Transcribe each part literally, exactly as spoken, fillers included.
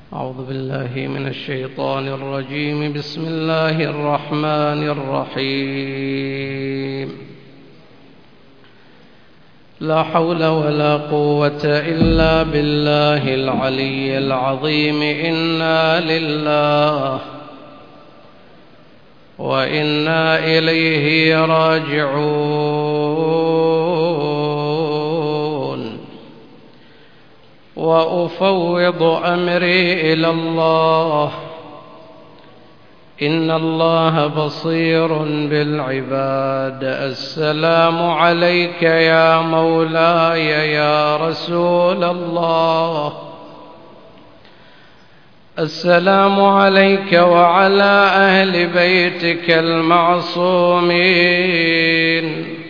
أعوذ بالله من الشيطان الرجيم. بسم الله الرحمن الرحيم. لا حول ولا قوة إلا بالله العلي العظيم. إنا لله وإنا إليه راجعون. وأفوض أمري إلى الله إن الله بصير بالعباد. السلام عليك يا مولاي يا رسول الله. السلام عليك وعلى أهل بيتك المعصومين.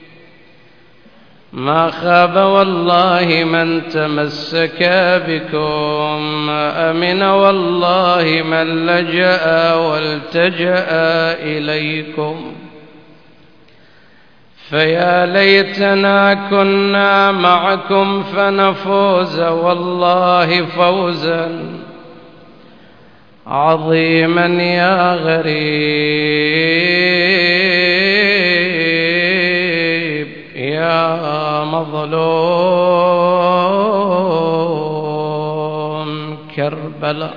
ما خاب والله من تمسك بكم، أمن والله من لجأ والتجأ إليكم. فيا ليتنا كنا معكم فنفوز والله فوزا عظيما يا غريب يا مظلوم كربلاء.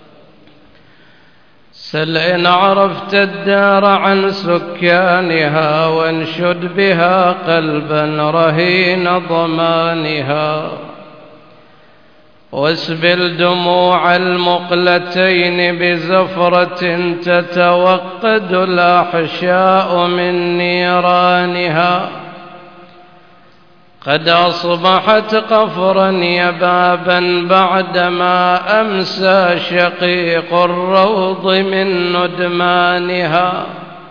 سل إن عرفت الدار عن سكانها، وانشد بها قلبا رهين ضمانها، واسبل دموع المقلتين بزفرة تتوقد الأحشاء من نيرانها. قد أصبحت قفرا يبابا بعدما أمسى شقيق الروض من ندمانها.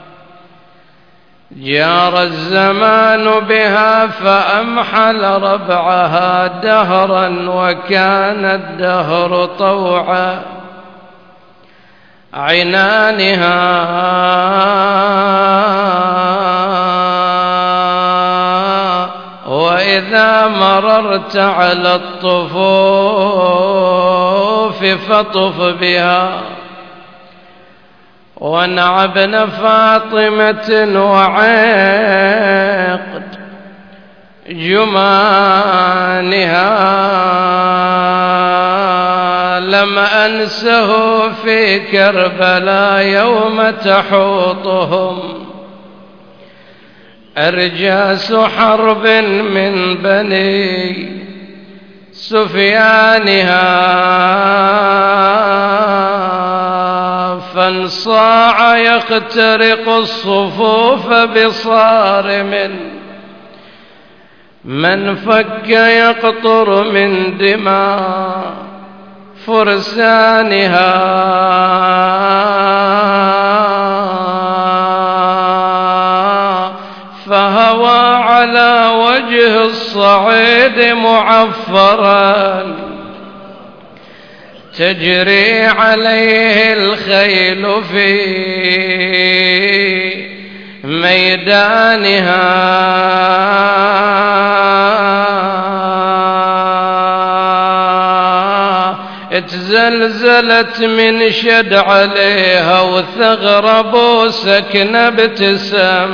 جار الزمان بها فأمحل ربعها دهرا، وكان الدهر طوع عنانها. وإذا مررت على الطفوف فطف بها، ونع ابن فاطمة وعقد جمانها. لم أنسه في كربلاء يوم تحوطهم أرجاس حرب من بني سفيانها. فانصاع يخترق الصفوف بصارم، من فك يقطر من دماء فرسانها. فهوى على وجه الصعيد معفرا، تجري عليه الخيل في ميدانها. اتزلزلت من شد عليها، وثغرب سكن ابتسم،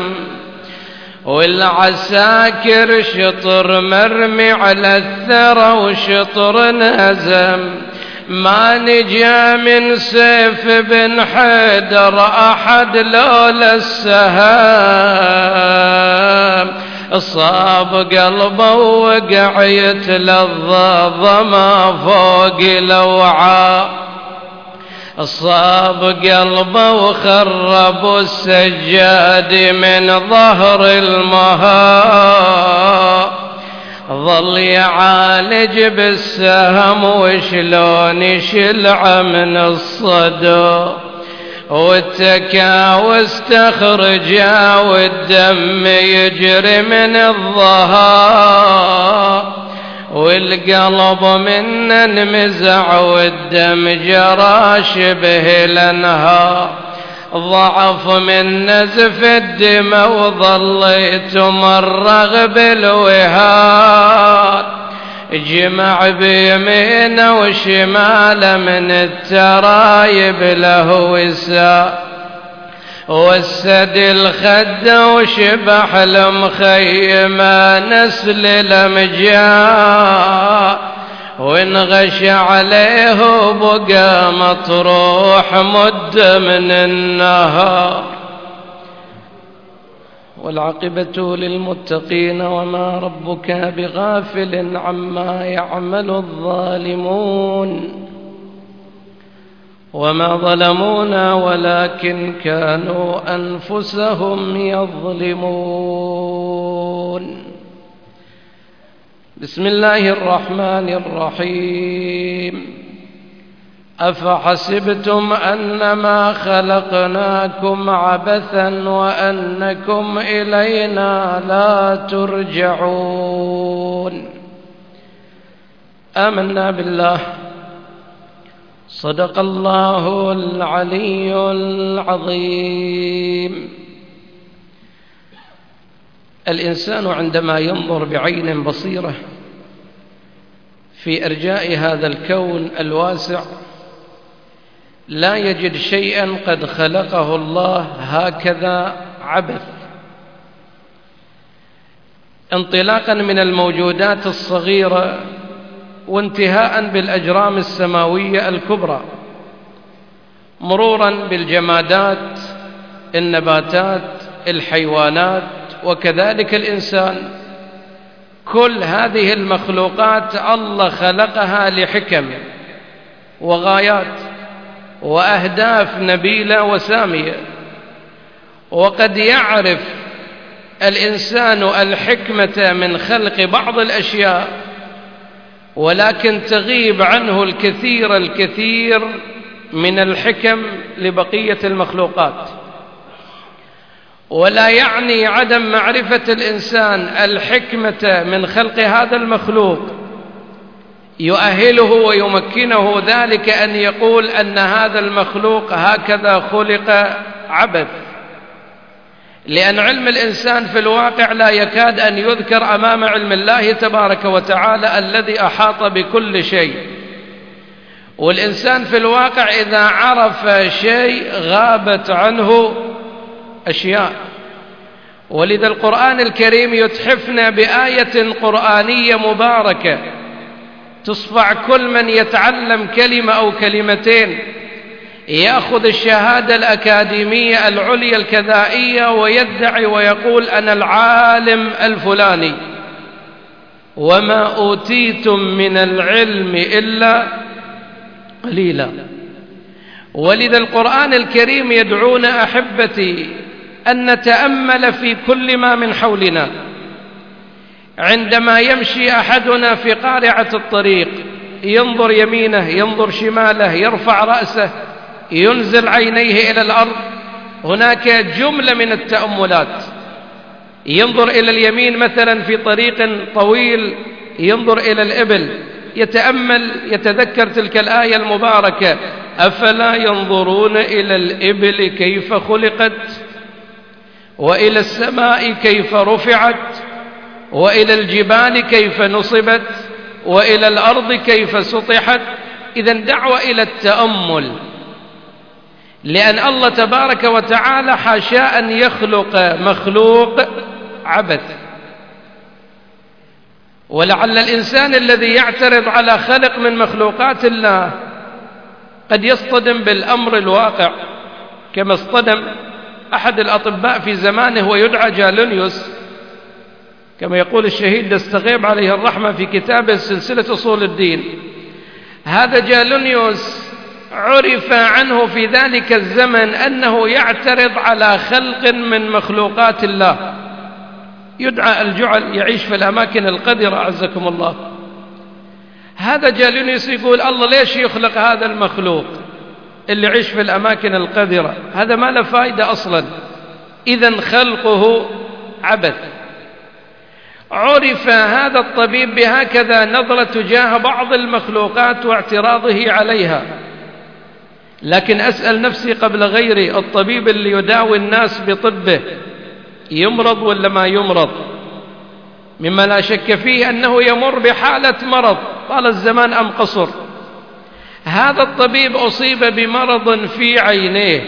والعساكر شطر مرمي على الثرى وشطر انهزم. ما نجا من سيف بن حيدر أحد لولا السهام. صاب قلبه وقع يتلظى ظما فوق لوعا. صاب قلبه وخرب السجاد من ظهر المها. ظل يعالج بالسهم وشلون يشلع من الصدى، واتكى واستخرجا والدم يجري من الظهر. والقلب من انمزع والدم جرى شبه الانهار. ضعف من نزف الدماء وظليت مرغ بالوهاد. جمع بيمينه وشماله من الترايب له وساء، وسد الخد وشبح المخيمة نسل الأمجاء، وانغش عليه بقى مطروح مد من النهار. والعاقبة للمتقين وما ربك بغافل عما يعمل الظالمون. وما ظلمونا ولكن كانوا أنفسهم يظلمون. بسم الله الرحمن الرحيم. أفحسبتم أنما خلقناكم عبثا وأنكم إلينا لا ترجعون. آمنا بالله، صدق الله العلي العظيم. الإنسان عندما ينظر بعين بصيرة في أرجاء هذا الكون الواسع لا يجد شيئا قد خلقه الله هكذا عبث، انطلاقا من الموجودات الصغيرة وانتهاء بالأجرام السماوية الكبرى، مرورا بالجمادات، النباتات، الحيوانات، وكذلك الإنسان. كل هذه المخلوقات الله خلقها لحكم وغايات وأهداف نبيلة وسامية، وقد يعرف الإنسان الحكمة من خلق بعض الأشياء، ولكن تغيب عنه الكثير الكثير من الحكم لبقية المخلوقات. ولا يعني عدم معرفة الإنسان الحكمة من خلق هذا المخلوق يؤهله ويمكنه ذلك أن يقول أن هذا المخلوق هكذا خلق عبث، لأن علم الإنسان في الواقع لا يكاد أن يذكر أمام علم الله تبارك وتعالى الذي أحاط بكل شيء. والإنسان في الواقع إذا عرف شيء غابت عنه أشياء. ولذا القرآن الكريم يتحفنا بآية قرآنية مباركة تصفع كل من يتعلم كلمة أو كلمتين يأخذ الشهادة الأكاديمية العليا الكذائية ويدعي ويقول أنا العالم الفلاني، وما أوتيتم من العلم إلا قليلا. ولذا القرآن الكريم يدعونا أحبتي أن نتأمل في كل ما من حولنا. عندما يمشي أحدنا في قارعة الطريق ينظر يمينه، ينظر شماله، يرفع رأسه، ينزل عينيه إلى الأرض، هناك جملة من التأملات. ينظر إلى اليمين مثلا في طريق طويل، ينظر إلى الإبل، يتأمل، يتذكر تلك الآية المباركة: أفلا ينظرون إلى الإبل كيف خلقت، وإلى السماء كيف رفعت، وإلى الجبال كيف نصبت، وإلى الأرض كيف سطحت. إذن دعوة إلى التأمل، لأن الله تبارك وتعالى حاشا أن يخلق مخلوق عبث. ولعل الإنسان الذي يعترض على خلق من مخلوقات الله قد يصطدم بالأمر الواقع، كما اصطدم أحد الأطباء في زمانه ويدعى جالونيوس، كما يقول الشهيد دستغيب عليه الرحمة في كتابه سلسلة أصول الدين. هذا جالونيوس عرف عنه في ذلك الزمن أنه يعترض على خلق من مخلوقات الله، يدعى الجعل، يعيش في الأماكن القذرة أعزكم الله. هذا جالونيوس يقول الله ليش يخلق هذا المخلوق اللي يعيش في الأماكن القذرة؟ هذا ما له فائدة أصلا، إذن خلقه عبث. عرف هذا الطبيب بهكذا نظرة تجاه بعض المخلوقات واعتراضه عليها. لكن أسأل نفسي قبل غيري، الطبيب اللي يداوي الناس بطبه يمرض ولا ما يمرض؟ مما لا شك فيه أنه يمر بحالة مرض طال الزمان أم قصر. هذا الطبيب أصيب بمرض في عينيه،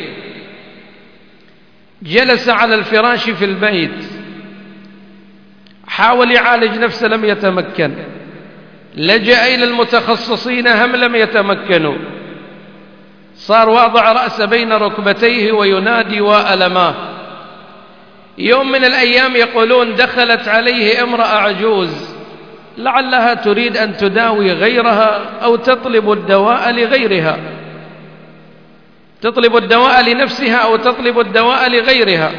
جلس على الفراش في البيت، حاول يعالج نفسه لم يتمكن، لجأ إلى المتخصصين هم لم يتمكنوا، صار واضع رأسه بين ركبتيه وينادي وألماه. يوم من الأيام يقولون دخلت عليه امرأة عجوز لعلها تريد أن تداوي غيرها أو تطلب الدواء لغيرها، تطلب الدواء لنفسها أو تطلب الدواء لغيرها.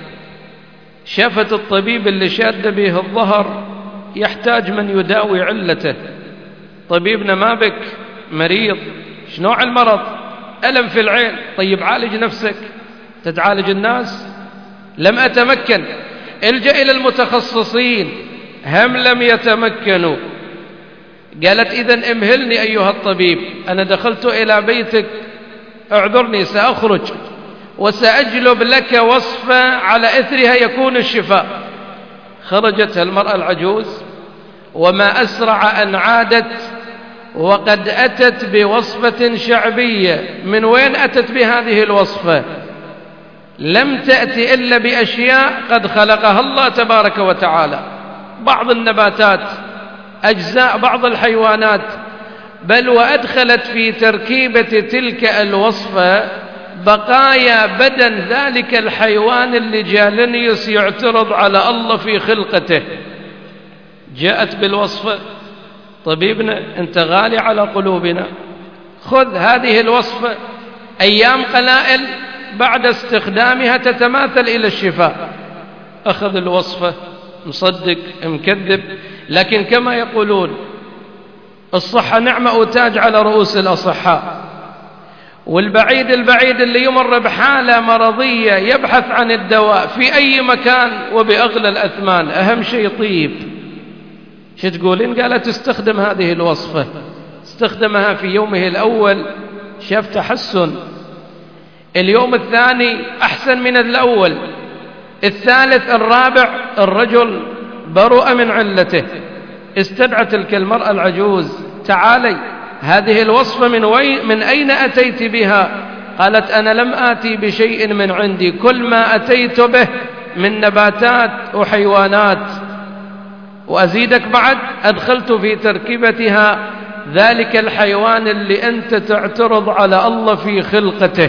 شافت الطبيب اللي شاد به الظهر يحتاج من يداوي علته. طبيبنا ما بك مريض، شنوع المرض؟ ألم في العين. طيب عالج نفسك، تتعالج الناس؟ لم أتمكن. الجأ إلى المتخصصين هم لم يتمكنوا. قالت إذن امهلني أيها الطبيب، أنا دخلت إلى بيتك، اعذرني سأخرج وسأجلب لك وصفة على إثرها يكون الشفاء. خرجت المرأة العجوز وما أسرع أن عادت وقد أتت بوصفة شعبية. من وين أتت بهذه الوصفة؟ لم تأتي إلا بأشياء قد خلقها الله تبارك وتعالى، بعض النباتات، أجزاء بعض الحيوانات، بل وأدخلت في تركيبة تلك الوصفة بقايا بدن ذلك الحيوان اللي جالنيوس يعترض على الله في خلقته. جاءت بالوصفة. طبيبنا أنت غالي على قلوبنا، خذ هذه الوصفة، أيام قلائل بعد استخدامها تتماثل إلى الشفاء. أخذ الوصفة، مصدق مكذب، لكن كما يقولون الصحة نعمة وتاج على رؤوس الأصحاء. والبعيد البعيد اللي يمر بحالة مرضية يبحث عن الدواء في أي مكان وبأغلى الأثمان، أهم شيء طيب. شو تقولين؟ قالت استخدم هذه الوصفة. استخدمها في يومه الأول شاف تحسن، اليوم الثاني أحسن من الأول، الثالث الرابع الرجل برؤ من علته. استدعت تلك المرأة العجوز، تعالي هذه الوصفة من, وين من أين أتيت بها؟ قالت أنا لم آتي بشيء من عندي، كل ما أتيت به من نباتات وحيوانات، وأزيدك بعد أدخلت في تركيبتها ذلك الحيوان اللي أنت تعترض على الله في خلقته.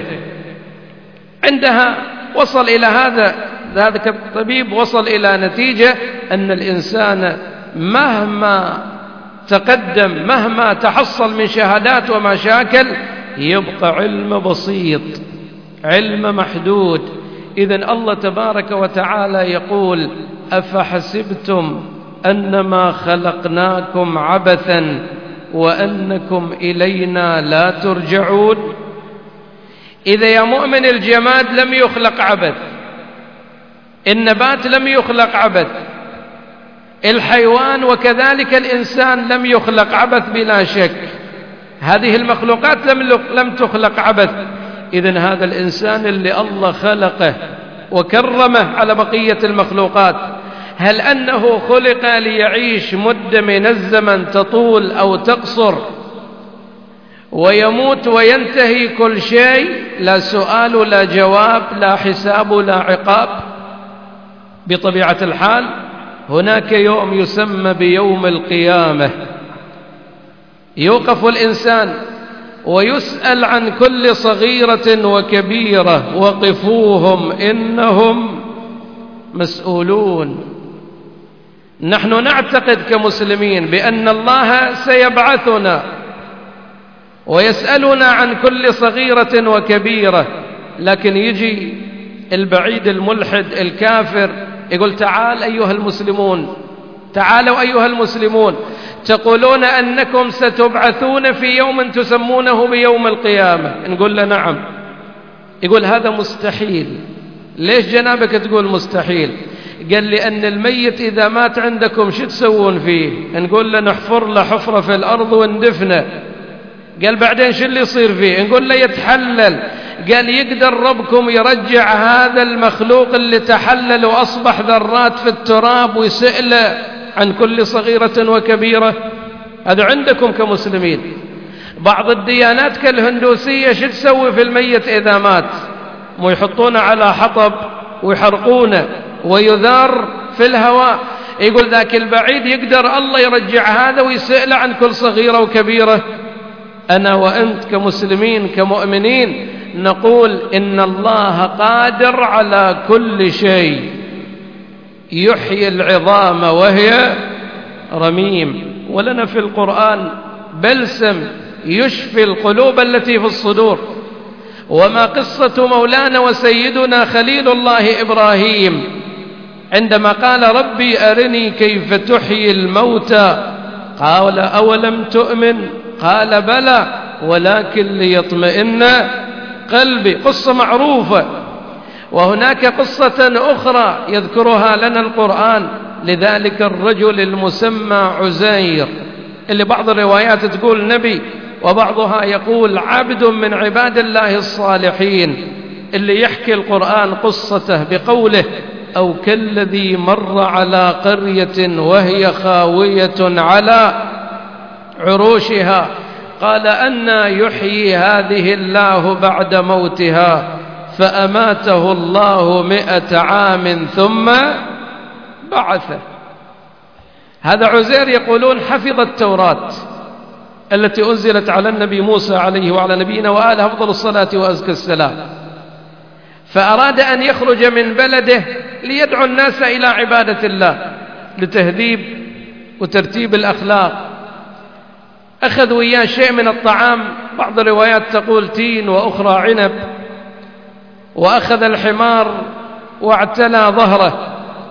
عندها وصل إلى هذا ذلك الطبيب وصل إلى نتيجة أن الإنسان مهما تقدم مهما تحصل من شهادات ومشاكل يبقى علم بسيط، علم محدود. إذن الله تبارك وتعالى يقول أفحسبتم أنما خلقناكم عبثا وأنكم إلينا لا ترجعون. إذا يا مؤمن الجماد لم يخلق عبث، النبات لم يخلق عبث، الحيوان وكذلك الإنسان لم يخلق عبث بلا شك، هذه المخلوقات لم لم تخلق عبث. إذن هذا الإنسان اللي الله خلقه وكرمه على بقية المخلوقات، هل أنه خلق ليعيش مدة من الزمن تطول أو تقصر ويموت وينتهي كل شيء؟ لا سؤال لا جواب لا حساب لا عقاب. بطبيعة الحال هناك يوم يسمى بيوم القيامة، يوقف الإنسان ويسأل عن كل صغيرة وكبيرة، وقفوهم إنهم مسؤولون. نحن نعتقد كمسلمين بأن الله سيبعثنا ويسألنا عن كل صغيرة وكبيرة، لكن يجي البعيد الملحد الكافر يقول تعال أيها المسلمون، تعالوا أيها المسلمون، تقولون أنكم ستبعثون في يوم تسمونه بيوم القيامة. نقول له نعم. يقول هذا مستحيل. ليش جنابك تقول مستحيل؟ قال لي أن الميت إذا مات عندكم شو تسوون فيه؟ نقول له نحفر له حفرة في الأرض وندفنه. قال بعدين شو اللي يصير فيه؟ نقول له يتحلل. قال يقدر ربكم يرجع هذا المخلوق اللي تحلل وأصبح ذرات في التراب ويسئله عن كل صغيرة وكبيرة. هذا عندكم كمسلمين. بعض الديانات كالهندوسية شو تسوي في الميت إذا مات؟ مو يحطونه على حطب ويحرقونه ويذار في الهواء. يقول ذاك البعيد يقدر الله يرجع هذا ويسأل عن كل صغيرة وكبيرة. أنا وأنت كمسلمين كمؤمنين نقول إن الله قادر على كل شيء، يحيي العظام وهي رميم. ولنا في القرآن بلسم يشفي القلوب التي في الصدور. وما قصة مولانا وسيدنا خليل الله إبراهيم عندما قال ربي أرني كيف تحيي الموتى، قال أولم تؤمن؟ قال بلى ولكن ليطمئن قلبي. قصة معروفة. وهناك قصة أخرى يذكرها لنا القرآن لذلك الرجل المسمى عزير، اللي بعض الروايات تقول نبي وبعضها يقول عبد من عباد الله الصالحين، اللي يحكي القرآن قصته بقوله أو كالذي مر على قرية وهي خاوية على عروشها قال أنى يحيي هذه الله بعد موتها فأماته الله مئة عام ثم بعثه. هذا عزير يقولون حفظ التوراة التي أنزلت على النبي موسى عليه وعلى نبينا وآله أفضل الصلاة وأزكى السلام، فأراد أن يخرج من بلده ليدعو الناس إلى عبادة الله لتهذيب وترتيب الأخلاق. أخذ وياه شيء من الطعام، بعض الروايات تقول تين وأخرى عنب، وأخذ الحمار واعتلى ظهره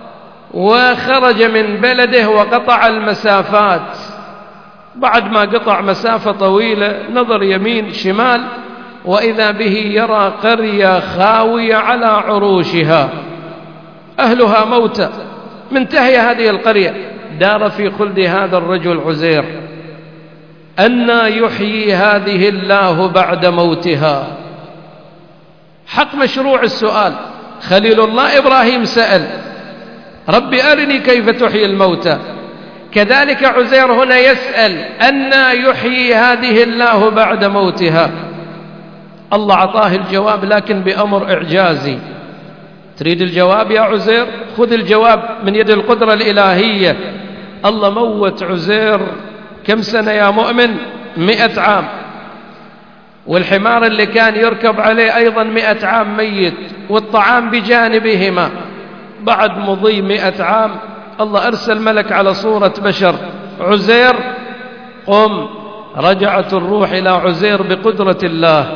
وخرج من بلده وقطع المسافات. بعد ما قطع مسافة طويلة نظر يمين شمال وإذا به يرى قرية خاوية على عروشها، أهلها موتى، منتهية هذه القرية. دار في خلد هذا الرجل عزير أنى يحيي هذه الله بعد موتها. حق مشروع السؤال. خليل الله إبراهيم سأل ربي أرني كيف تحيي الموتى، كذلك عزير هنا يسأل أنى يحيي هذه الله بعد موتها. الله عطاه الجواب لكن بأمر إعجازي. تريد الجواب يا عزير؟ خذ الجواب من يد القدرة الإلهية. الله موت عزير كم سنة يا مؤمن؟ مئة عام. والحمار اللي كان يركب عليه أيضا مئة عام ميت، والطعام بجانبهما. بعد مضي مئة عام الله أرسل ملك على صورة بشر، عزير قم. رجعت الروح إلى عزير بقدرة الله.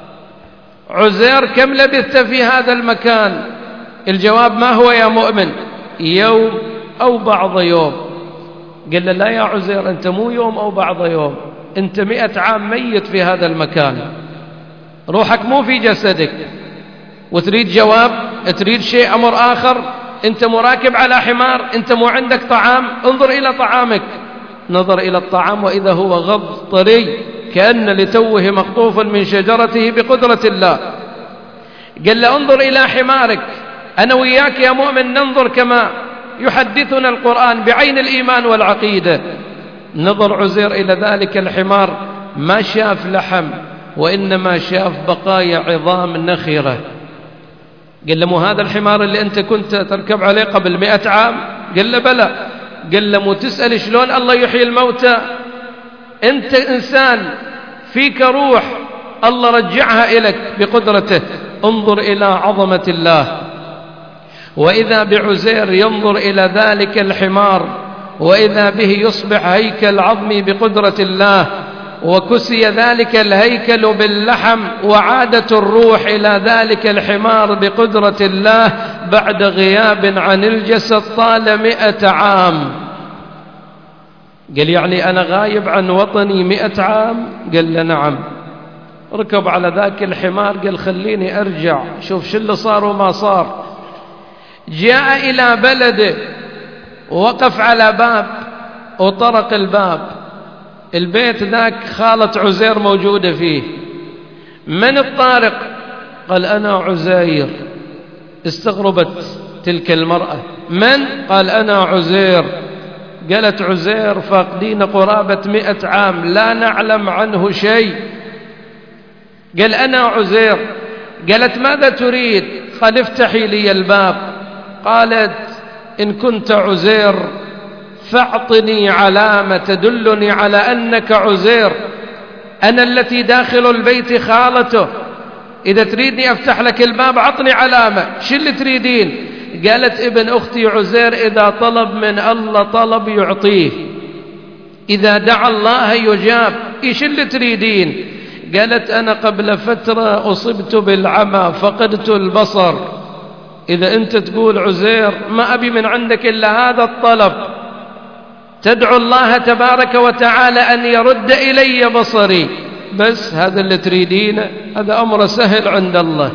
عزير كم لبثت في هذا المكان؟ الجواب ما هو يا مؤمن؟ يوم أو بعض يوم. قال له لا يا عزير، أنت مو يوم أو بعض يوم، أنت مئة عام ميت في هذا المكان، روحك مو في جسدك. وتريد جواب؟ تريد شيء أمر آخر؟ أنت مراكب على حمار، أنت مو عندك طعام، انظر إلى طعامك. نظر إلى الطعام وإذا هو غض طري كأن لتوه مقطوف من شجرته بقدرة الله. قال له انظر إلى حمارك. أنا وياك يا مؤمن ننظر كما يحدثنا القرآن بعين الإيمان والعقيدة. نظر عزير إلى ذلك الحمار، ما شاف لحم وإنما شاف بقايا عظام نخرة. قال له مو هذا الحمار اللي أنت كنت تركب عليه قبل مئة عام؟ قال له بلى. قال له مو تسأل شلون الله يحيي الموتى؟ أنت إنسان فيك روح، الله رجعها إليك بقدرته. انظر إلى عظمة الله. وإذا بعزير ينظر إلى ذلك الحمار وإذا به يصبح هيكل عظمي بقدرة الله، وكسي ذلك الهيكل باللحم، وعادت الروح إلى ذلك الحمار بقدرة الله بعد غياب عن الجسد طال مئة عام. قال يعني أنا غايب عن وطني مئة عام؟ قال له نعم. ركب على ذاك الحمار، قال خليني أرجع شوف شو اللي صار وما صار. جاء إلى بلده، وقف على باب وطرق الباب. البيت ذاك خالة عزير موجودة فيه. من الطارق؟ قال أنا عزير. استغربت تلك المرأة. من؟ قال أنا عزير. قالت عزير فاقدين قرابة مئة عام لا نعلم عنه شيء. قال أنا عزير. قالت ماذا تريد؟ قال افتحي لي الباب. قالت إن كنت عزير فاعطني علامة تدلني على أنك عزير، أنا التي داخل البيت خالته، إذا تريدني أفتح لك الباب أعطني علامة، شو اللي تريدين؟ قالت ابن أختي عزير إذا طلب من الله طلب يعطيه، إذا دعا الله يجاب، إيش اللي تريدين؟ قالت أنا قبل فترة أصبت بالعمى فقدت البصر، إذا أنت تقول عزير ما أبي من عندك إلا هذا الطلب، تدعو الله تبارك وتعالى أن يرد إلي بصري، بس هذا اللي تريدينه، هذا أمر سهل عند الله.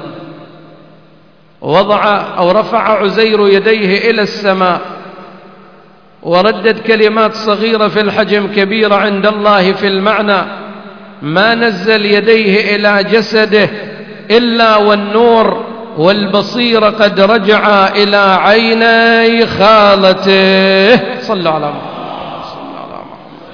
وضع أو رفع عزير يديه إلى السماء وردد كلمات صغيرة في الحجم كبيرة عند الله في المعنى، ما نزل يديه إلى جسده إلا والنور والبصير قد رجع إلى عيني خالته. صلوا على محمد، صلوا على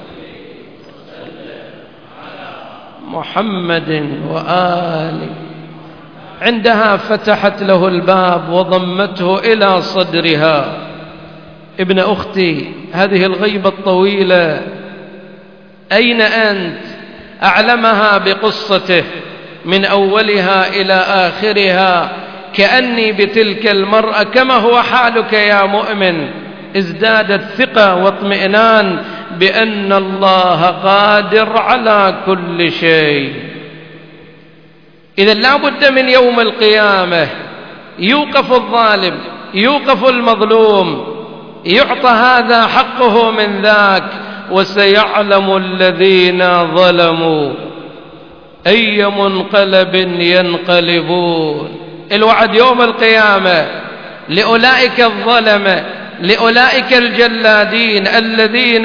محمد محمد وآله. عندها فتحت له الباب وضمته إلى صدرها. ابن أختي هذه الغيبة الطويلة أين أنت؟ أعلمها بقصته من أولها إلى آخرها كأني بتلك المرأة. كما هو حالك يا مؤمن؟ ازدادت ثقة واطمئنان بأن الله قادر على كل شيء. إذا لا بد من يوم القيامة يوقف الظالم، يوقف المظلوم، يعطى هذا حقه من ذاك، وسيعلم الذين ظلموا أي منقلب ينقلبون. الوعد يوم القيامة لأولئك الظلمة، لأولئك الجلادين الذين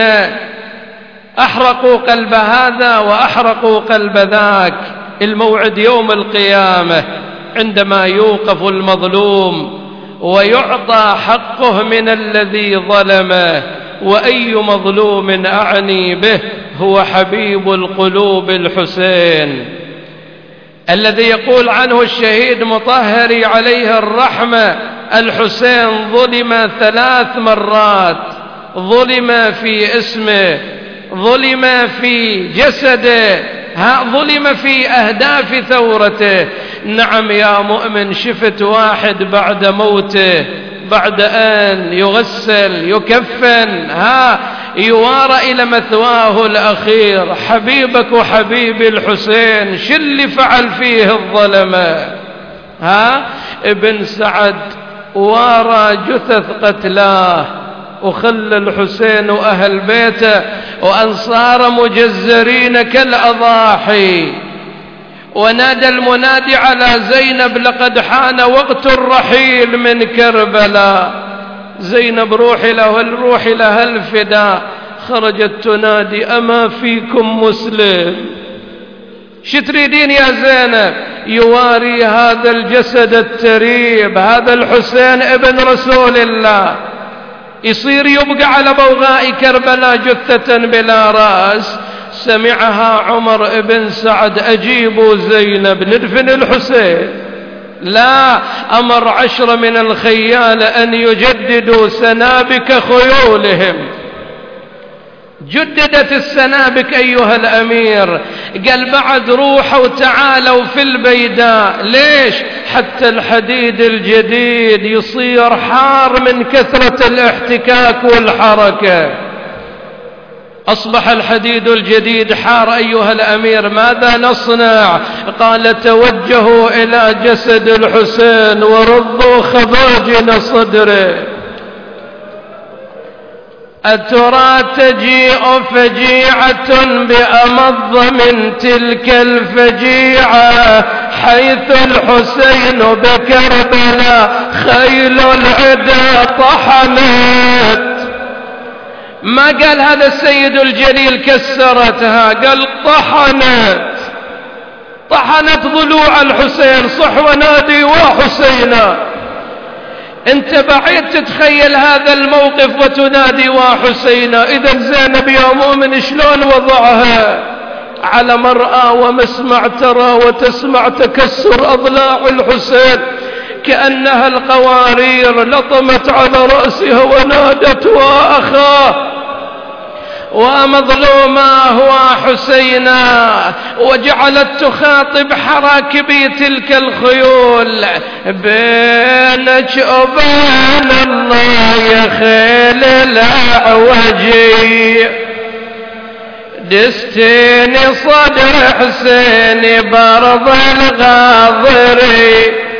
أحرقوا قلب هذا وأحرقوا قلب ذاك. الموعد يوم القيامة عندما يوقف المظلوم ويعطى حقه من الذي ظلمه. وأي مظلوم أعني به هو حبيب القلوب الحسين الذي يقول عنه الشهيد مطهري عليه الرحمة: الحسين ظلم ثلاث مرات، ظلم في اسمه، ظلم في جسده، ظلم في أهداف ثورته. نعم يا مؤمن، شفت واحد بعد موته، بعد أن يغسل يكفن ها يوارى إلى مثواه الأخير، حبيبك وحبيبي الحسين شو اللي فعل فيه الظلمة؟ ها ابن سعد وارى جثث قتلاه وخلى الحسين وأهل بيته وأنصار مجزرين كالأضاحي، ونادى المنادي على زينب: لقد حان وقت الرحيل من كربلاء. زينب روحي له الروح لها الفداء، خرجت تنادي: أما فيكم مسلم؟ شو تريدين يا زينب؟ يواري هذا الجسد التريب، هذا الحسين ابن رسول الله، يصير يبقى على بوغاء كربلاء جثة بلا رأس. سمعها عمر بن سعد: أجيبوا زينب ندفن الحسين. لا، أمر عشرة من الخيال أن يجددوا سنابك خيولهم. جددت السنابك أيها الأمير. قال بعد روحوا تعالوا في البيداء. ليش؟ حتى الحديد الجديد يصير حار من كثرة الاحتكاك والحركة. أصبح الحديد الجديد حار أيها الأمير، ماذا نصنع؟ قال: توجهوا إلى جسد الحسين وردوا خضاجن صدره. أترى تجيء فجيعة بأمض من تلك الفجيعة، حيث الحسين بكربلاء خيل العدا طحنت. ما قال هذا السيد الجليل كسرتها، قال طحنت، طحنت ضلوع الحسين. صح ونادي وحسينا. انت بعيد تتخيل هذا الموقف وتنادي وحسينا. إذا زينب يا مؤمن شلون وضعها على مرأى ومسمع ترى وتسمع تكسر أضلاع الحسين كأنها القوارير، لطمت على رأسها ونادت وأخاه ومظلوماه وحسينا، وجعلت تخاطب حراكبي تلك الخيول: بينك وبين الله يا خيل الأعوجي، دستيني صدر حسيني برض الغاضري،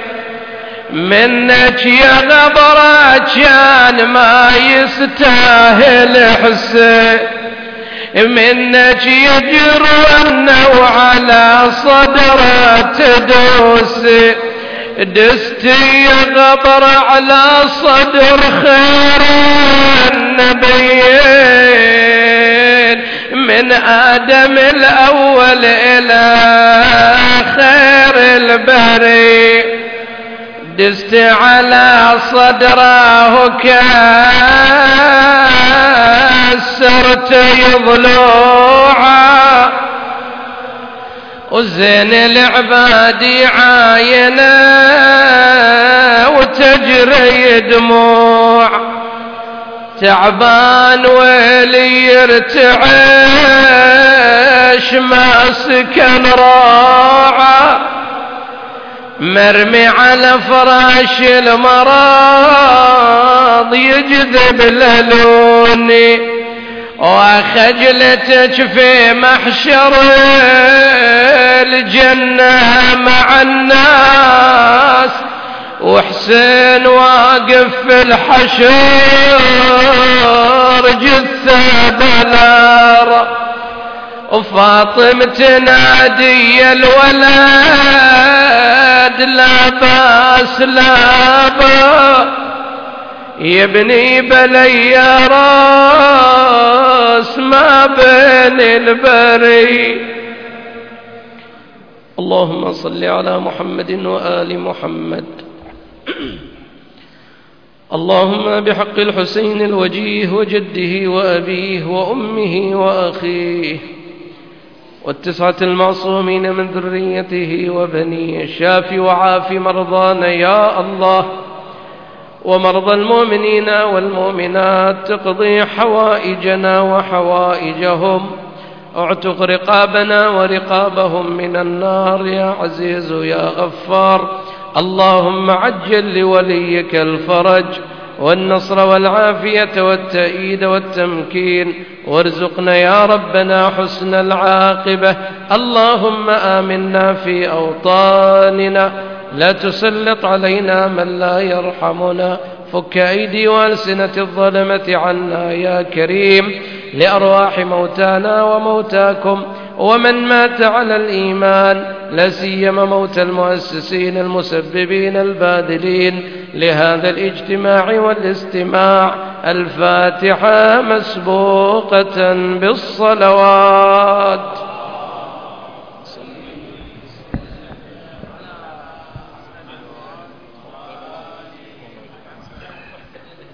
منك يا غبرة كان ما يستاهل حسين، منك يجرن وعلى صدره تدوس، دستي يا غبرة على صدر خير النبيين، من آدم الأول إلى خير البري، دست على صدره كسرت ضلوعه، وزين العبادي عاينه وتجري دموع، تعبان ويلي يرتعش ما سكن راعه، مرمي على فراش المرض يجذب للوني، وخجلتك في محشر الجنة مع الناس، وحسين واقف في الحشر جثة بلار، وفاطمة تنادي الولد لا باس لا با، يبني بلي يا راس ما بين البري. اللهم صل على محمد وآل محمد. اللهم بحق الحسين الوجيه وجده وأبيه وأمه وأخيه والتسعة المعصومين من ذريته وبنيه، شاف وعاف مرضانا يا الله، ومرضى المؤمنين والمؤمنات، تقضي حوائجنا وحوائجهم، اعتق رقابنا ورقابهم من النار يا عزيز يا غفار. اللهم عجل لوليك الفرج والنصر والعافية والتأييد والتمكين، وارزقنا يا ربنا حسن العاقبة. اللهم آمنا في أوطاننا، لا تسلط علينا من لا يرحمنا، فك أيدي وألسنة الظلمة عنا يا كريم، لأرواح موتانا وموتاكم ومن مات على الإيمان، لا سيما موت المؤسسين المسببين الباذلين لهذا الاجتماع والاستماع. الفاتحة مسبوقة بالصلوات.